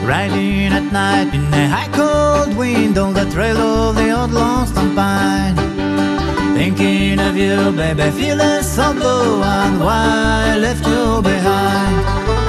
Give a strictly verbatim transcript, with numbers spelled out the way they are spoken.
Riding at night in a high cold wind on the trail of the old lonesome pine. Thinking of you, baby, feeling so blue, and why I left you behind.